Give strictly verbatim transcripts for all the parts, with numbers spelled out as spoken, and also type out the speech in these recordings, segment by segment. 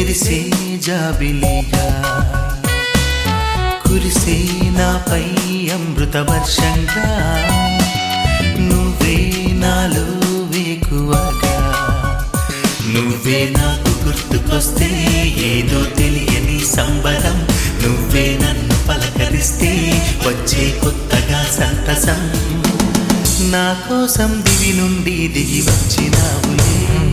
మెరిసే జాబిలిగా కురిసే నాపై అమృత వర్షంగా నువ్వే నాలో వేకువగా నువ్వే నాకు గుర్తుకొస్తే ఏదో తెలియని సంబరం నువ్వే నన్ను పలకరిస్తే వచ్చే కొత్తగా సంతసం నా కోసం దివి నుండి దిగి వచ్చినావులే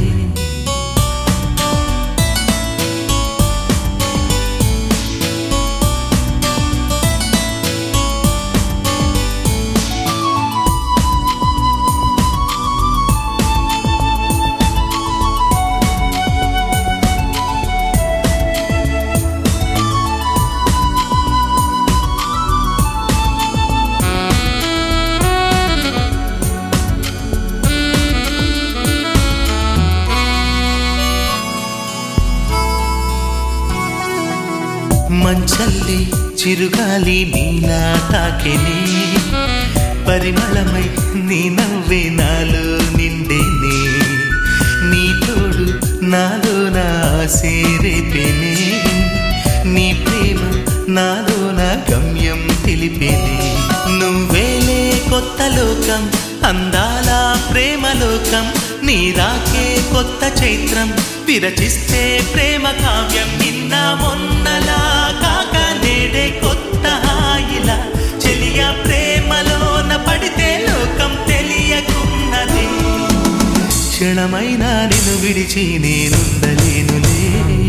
మంచల్లి చిరుగాలి నీలా తాకెనే పరిమళమై నీ నవ్వే నాలో నిండేనే నీ తోడు నాలో నా సేరేపేనే నీ ప్రేమ నాలో నా గమ్యం తెలిపేనే నువ్వేలే కొత్త లోకం అందాల ప్రేమ లోకం నీ రాకే కొత్త చైత్రం విరచిస్తే ప్రేమ కావ్యం నిన్న మొన్నలా కాక నేడే కొత్త హాయిలా చెలియ ప్రేమలోన పడితే లోకం తెలియకున్నది క్షణమైనా నిన్ను విడిచి నేనుండలేనులే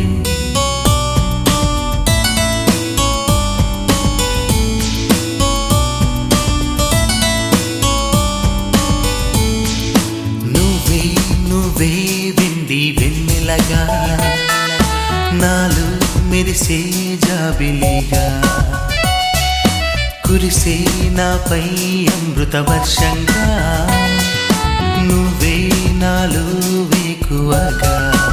నువ్వే నువ్వే వెండి వెన్నెలగా నాలో మెరిసే జాబిలిగా కురిసే నాపై అమృత వర్షంగా నువ్వే నాలో వేకువగా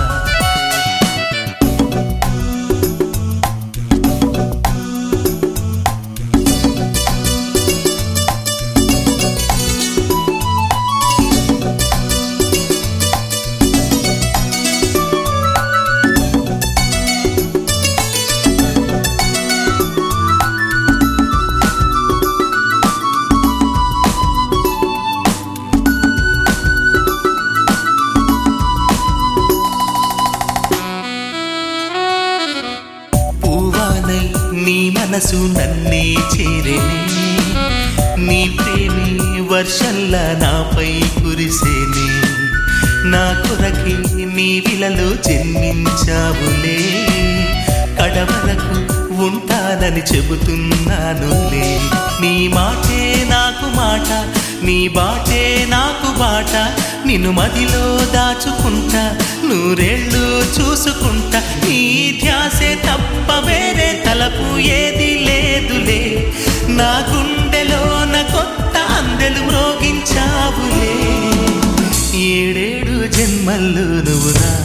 నీ మనసు నన్నే చేరేనే నీ ప్రేమే వర్షంలా నాపై కురిసేనే నా కొరకి నీ విలలో జన్మించావులే కడవరకు ఉంటానని చెబుతున్నానులే నీ మాటే నాకు మాట నీ బాటే నాకు బాట నిన్ను మదిలో దాచుకుంటా నూరేళ్ళు చూసుకుంటా నీ ధ్యాసే తప్ప వేరే తలపు ఏది లేదులే నా గుండెలోన కొత్త అందెలు మ్రోగించావులే ఏడేడు జన్మల్లో నువ్వు నా